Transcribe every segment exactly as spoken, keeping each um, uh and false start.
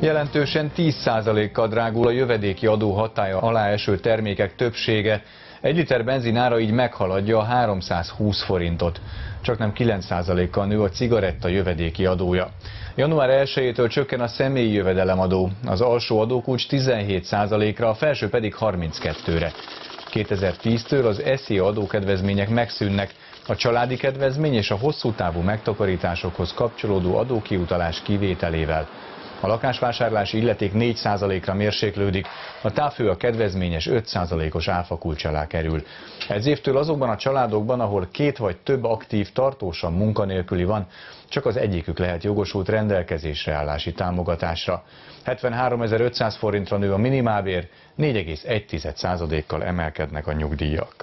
Jelentősen tíz százalékkal drágul a jövedéki adó hatálya alá eső termékek többsége. Egy liter benzin ára így meghaladja a háromszázhúsz forintot. Csaknem kilenc százalékkal nő a cigaretta jövedéki adója. január elsejétől csökken a személyi jövedelemadó. Az alsó adókulcs tizenhét százalékra, a felső pedig harminckettőre. kétezer-tíztől az es zé á adókedvezmények megszűnnek, a családi kedvezmény és a hosszú távú megtakarításokhoz kapcsolódó adókiutalás kivételével. A lakásvásárlási illeték négy százalékra mérséklődik, a távhő a kedvezményes öt százalékos áfakulcs alá kerül. Ez évtől azokban a családokban, ahol két vagy több aktív, tartósan munkanélküli van, csak az egyikük lehet jogosult rendelkezésre állási támogatásra. hetvenháromezer-ötszáz forintra nő a minimálbér, négy egész egy százalékkal emelkednek a nyugdíjak.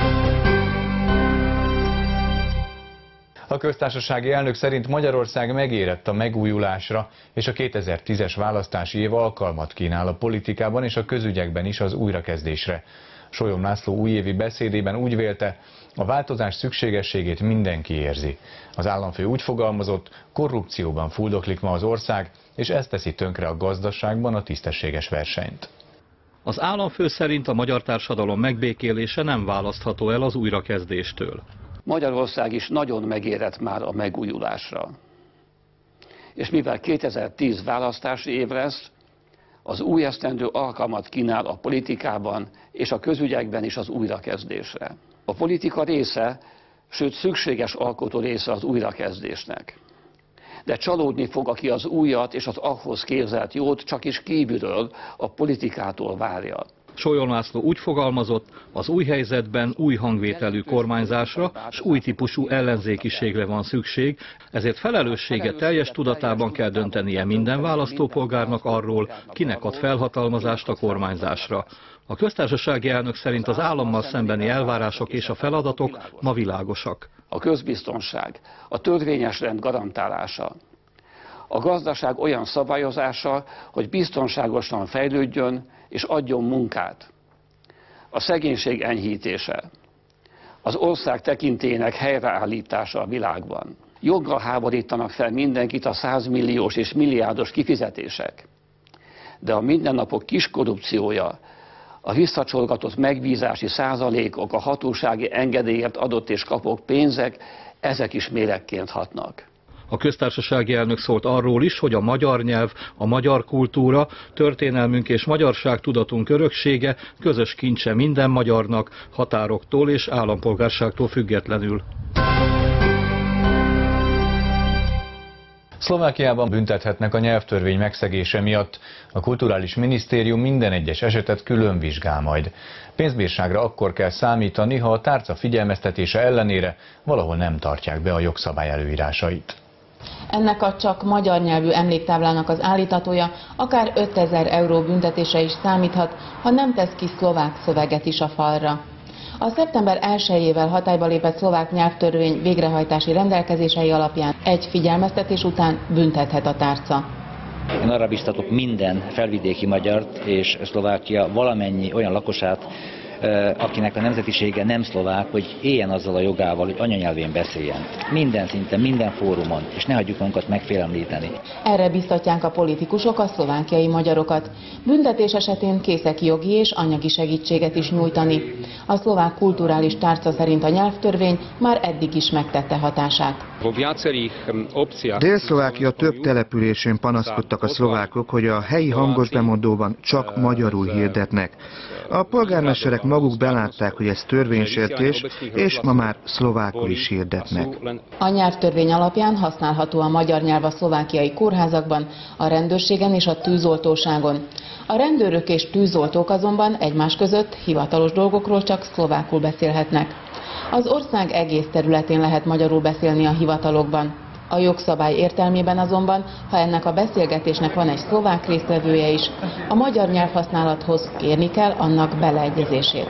A köztársasági elnök szerint Magyarország megérett a megújulásra, és a kétezer-tízes választási év alkalmat kínál a politikában és a közügyekben is az újrakezdésre. Sólyom László újévi beszédében úgy vélte, a változás szükségességét mindenki érzi. Az államfő úgy fogalmazott, korrupcióban fuldoklik ma az ország, és ez teszi tönkre a gazdaságban a tisztességes versenyt. Az államfő szerint a magyar társadalom megbékélése nem választható el az újrakezdéstől. Magyarország is nagyon megérett már a megújulásra. És mivel kétezer-tíz választási év lesz, az új esztendő alkalmat kínál a politikában és a közügyekben is az újrakezdésre. A politika része, sőt szükséges alkotó része az újrakezdésnek. De csalódni fog, aki az újat és az ahhoz képzelt jót csak is kívülről, a politikától várja. Sólyom László úgy fogalmazott, az új helyzetben új hangvételű kormányzásra és új típusú ellenzékiségre van szükség, ezért felelőssége teljes tudatában kell döntenie minden választópolgárnak arról, kinek ad felhatalmazást a kormányzásra. A köztársasági elnök szerint az állammal szembeni elvárások és a feladatok ma világosak. A közbiztonság, a törvényes rend garantálása, a gazdaság olyan szabályozása, hogy biztonságosan fejlődjön és adjon munkát, a szegénység enyhítése, az ország tekintélyének helyreállítása a világban. Joggal háborítanak fel mindenkit a százmilliós és milliárdos kifizetések, de a mindennapok kis korrupciója, a visszacsolgatott megbízási százalékok, a hatósági engedélyért adott és kapott pénzek, ezek is méregként hatnak. A köztársasági elnök szólt arról is, hogy a magyar nyelv, a magyar kultúra, történelmünk és magyarság tudatunk öröksége közös kincse minden magyarnak, határoktól és állampolgárságtól függetlenül. Szlovákiában büntethetnek a nyelvtörvény megszegése miatt. A kulturális minisztérium minden egyes esetet külön vizsgál majd. Pénzbírságra akkor kell számítani, ha a tárca figyelmeztetése ellenére valahol nem tartják be a jogszabály előírásait. Ennek a csak magyar nyelvű emléktáblának az állítatója akár ötezer euró büntetése is számíthat, ha nem tesz ki szlovák szöveget is a falra. A szeptember elsejével hatályba lépett szlovák nyelvtörvény végrehajtási rendelkezései alapján egy figyelmeztetés után büntethet a tárca. Én arra biztatok minden felvidéki magyart és Szlovákia valamennyi olyan lakosát, akinek a nemzetisége nem szlovák, hogy éljen azzal a jogával, hogy anyanyelvén beszéljen. Minden szinten, minden fórumon, és ne hagyjuk magunkat megfélemlíteni. Erre biztatják a politikusok a szlovákiai magyarokat. Büntetés esetén készek jogi és anyagi segítséget is nyújtani. A szlovák kulturális tárca szerint a nyelvtörvény már eddig is megtette hatását. Dél-Szlovákia több településén panaszkodtak a szlovákok, hogy a helyi hangos bemondóban csak magyarul hirdetnek. A polgármesterek maguk belátták, hogy ez törvénysértés, és ma már szlovákul is hirdetnek. A nyelvtörvény alapján használható a magyar nyelv a szlovákiai kórházakban, a rendőrségen és a tűzoltóságon. A rendőrök és tűzoltók azonban egymás között hivatalos dolgokról csak szlovákul beszélhetnek. Az ország egész területén lehet magyarul beszélni a hivatalokban. A jogszabály értelmében azonban, ha ennek a beszélgetésnek van egy szlovák résztvevője is, a magyar nyelvhasználathoz kérni kell annak beleegyezését.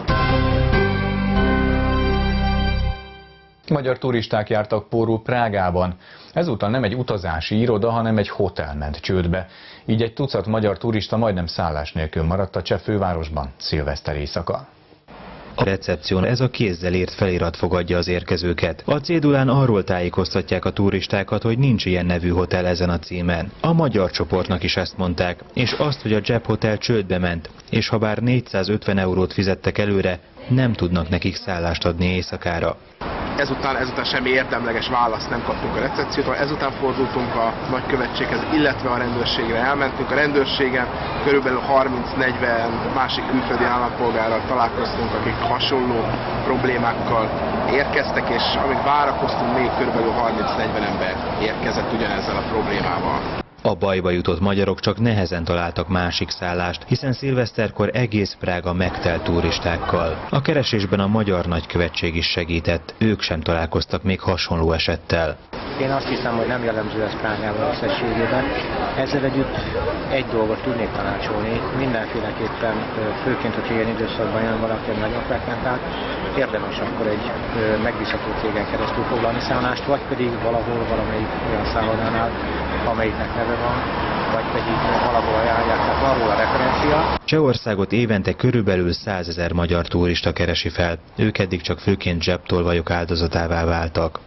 Magyar turisták jártak pórul Prágában. Ezúttal nem egy utazási iroda, hanem egy hotel ment csődbe. Így egy tucat magyar turista majdnem szállás nélkül maradt a cseh fővárosban szilveszter éjszaka. A recepción ez a kézzel írt felirat fogadja az érkezőket. A cédulán arról tájékoztatják a turistákat, hogy nincs ilyen nevű hotel ezen a címen. A magyar csoportnak is ezt mondták, és azt, hogy a Jeb Hotel csődbe ment, és ha bár négyszázötven eurót fizettek előre, nem tudnak nekik szállást adni éjszakára. Ezután, ezután semmi érdemleges választ nem kaptunk a recepciótól, ezután fordultunk a nagykövetséghez, illetve a rendőrségre elmentünk. A rendőrségen körülbelül harminc-negyven másik külföldi állampolgárral találkoztunk, akik hasonló problémákkal érkeztek, és amíg várakoztunk, még körülbelül harminc-negyven ember érkezett ugyanezzel a problémával. A bajba jutott magyarok csak nehezen találtak másik szállást, hiszen szilveszterkor egész Prága megtelt turistákkal. A keresésben a magyar nagykövetség is segített, ők sem találkoztak még hasonló esettel. Én azt hiszem, hogy nem jellemző ez Prágában összességében. Ezzel együtt egy dolgot tudnék tanácsolni, mindenféleképpen, főként, hogy ilyen időszakban jön valaki, nagyon frekventált, érdemes akkor egy megbízható cégen keresztül foglalni szállást, vagy pedig valahol valamelyik olyan szállodánál, amelyiknek neve van, vagy pedig valahol ajánlják, tehát van róla referencia. Csehországot évente körülbelül százezer magyar turista keresi fel, ők eddig csak főként zsebtolvajok áldozatává váltak.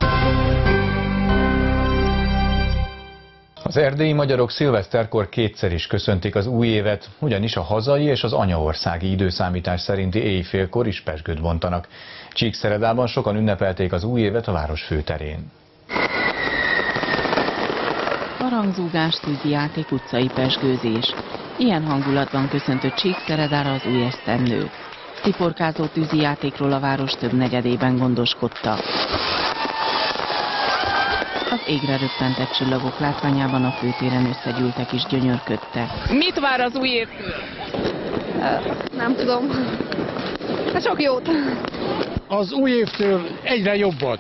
Az erdélyi magyarok szilveszterkor kétszer is köszöntik az új évet, ugyanis a hazai és az anyaországi időszámítás szerinti éjfélkor is pezsgőt bontanak. Csíkszeredában sokan ünnepelték az új évet a város főterén. Harangzúgás, tűzijáték, utcai pezsgőzés. Ilyen hangulatban köszöntött Csíkszeredára az új esztendő. Tiporkázó tűzijátékról a város több negyedében gondoskodtak. Az égre röppentett csillagok látványában a főtéren összegyűltek és gyönyörködtek. Mit vár az új évtől? Nem tudom. Hát sok jót. Az új évtől egyre jobbat.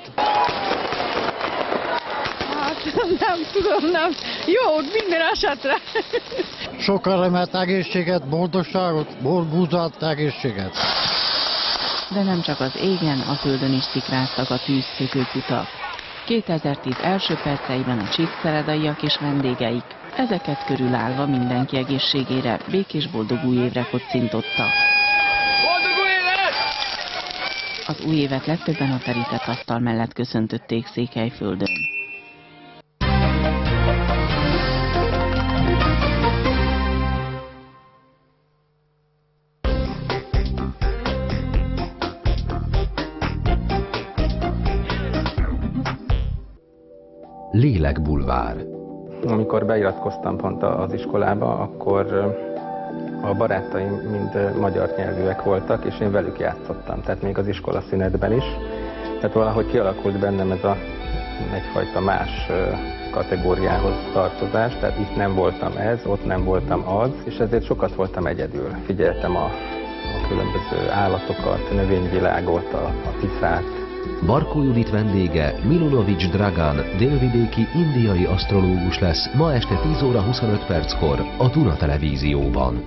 Nem tudom, nem. Jó, minden esetre. Sok örömet, egészséget, boldogságot, boldogát, egészséget. De nem csak az égen, a földön is szikráztak a tűzszökőkutak. kétezer-tíz első perceiben a csíkszeredaiak és vendégeik, ezeket körülállva mindenki egészségére, békés boldog új évre kocintottak. Boldog új évet! Az új évet legtöbben a terített asztal mellett köszöntötték Székelyföldön. Lélekbulvár. Amikor beiratkoztam pont az iskolába, akkor a barátaim mind magyar nyelvűek voltak, és én velük játszottam, tehát még az iskola szünetben is. Tehát valahogy kialakult bennem ez a egyfajta más kategóriához tartozás, tehát itt nem voltam ez, ott nem voltam az, és ezért sokat voltam egyedül. Figyeltem a, a különböző állatokat, növényvilágot, a, a picát. Barkó Judit vendége Milunovics Dragan, délvidéki indiai asztrológus lesz ma este tíz óra huszonöt perckor a Duna Televízióban.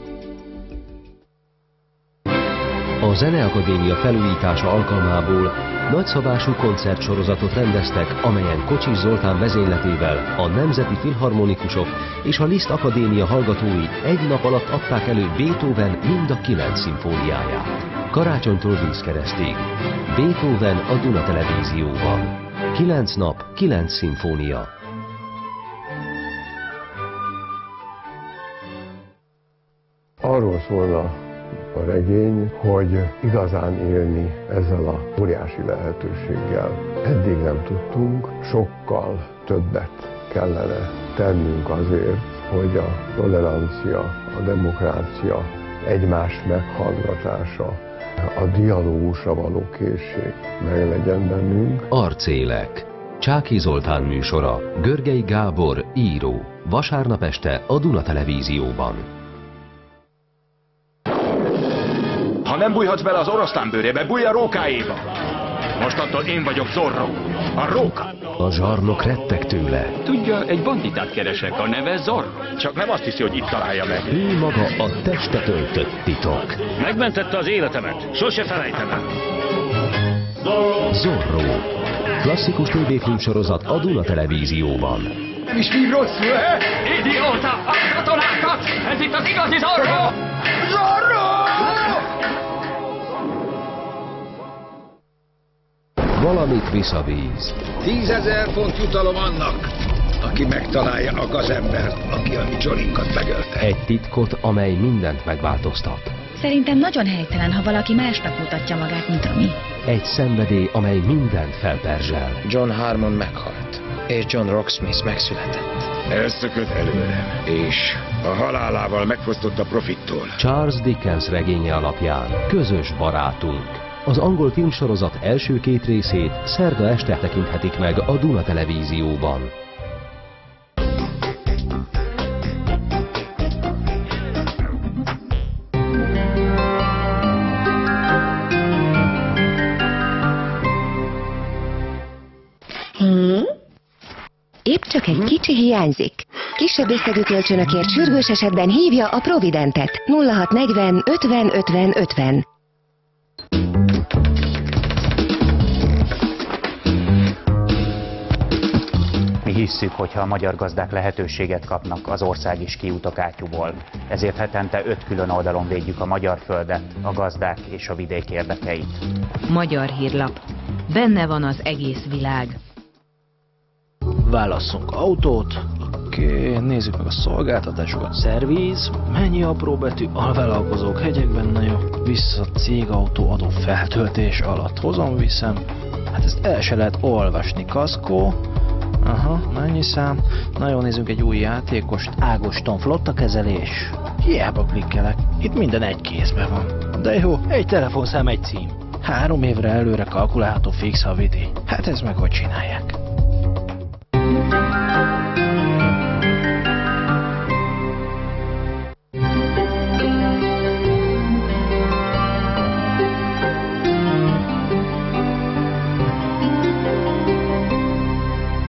A Zeneakadémia felújítása alkalmából nagyszabású koncertsorozatot rendeztek, amelyen Kocsis Zoltán vezényletével a Nemzeti Filharmonikusok és a Liszt Akadémia hallgatói egy nap alatt adták elő Beethoven mind a kilenc szimfóniáját. Karácsonytól vízkeresztig. Beethoven a Duna Televízióban. Kilenc nap, kilenc szimfónia. Arról szólna a regény, hogy igazán élni ezzel a óriási lehetőséggel. Eddig nem tudtunk, sokkal többet kellene tennünk azért, hogy a tolerancia, a demokrácia, egymás meghallgatása, a dialógusra való készség meglegyen bennünk. Arcélek. Csáky Zoltán műsora. Görgei Gábor, író. Vasárnap este a Duna Televízióban. Ha nem bújhatsz bele az oroszlán bőrébe, bújj a rókáéba! Mostantól én vagyok Zorro, a róka! A zsarnok rettek tőle. Tudja, egy banditát keresek, a neve Zorro. Csak nem azt hiszi, hogy itt találja meg. Ő maga a testet öltött titok. Megmentette az életemet, sose felejtem el. Zorro. Klasszikus tévéfilmsorozat a Duna Televízióban. Nem is hív rosszul, he? Idióta! A katonákat! Ez itt az igazi Zorro! Zorro! valamit visz a víz. Tízezer font jutalom annak, aki megtalálja a gazembert, aki a mi Johnnyinkat megölte. Egy titkot, amely mindent megváltoztat. Szerintem nagyon helytelen, ha valaki másnak mutatja magát, mint ami. Egy szenvedély, amely mindent felperzsel. John Harmon meghalt, és John Rocksmith megszületett. Elszökött előlem, és a halálával megfosztott a profittól. Charles Dickens regénye alapján Közös barátunk. Az angol filmsorozat első két részét szerda este tekinthetik meg a Duna Televízióban. Hmm? Épp csak egy kicsi hiányzik. Kisebb összegű kölcsönökért sürgős esetben hívja a Providentet. nulla hat negyven ötven ötven ötven. Mi hisszük, hogyha a magyar gazdák lehetőséget kapnak, az ország is kiutak átyúból. Ezért hetente öt külön oldalon védjük a magyar földet, a gazdák és a vidék érdekeit. Magyar hírlap. Benne van az egész világ. Válasszunk autót. Oké, nézzük meg a szolgáltatásokat. Szervíz, mennyi apró betű, alvállalkozók hegyekben nagyobb, vissza cégautó adó feltöltés alatt hozom, viszem. Hát ezt el se lehet olvasni. Kaszkó. Aha, mennyi szám? Na jó, nézzünk egy új játékost. Ágoston flotta kezelés. Hiába klikkelek. Itt minden egy kézben van. De jó, egy telefonszám, egy cím. Három évre előre kalkulálható fix havidi. Hát ez meg hogy csinálják?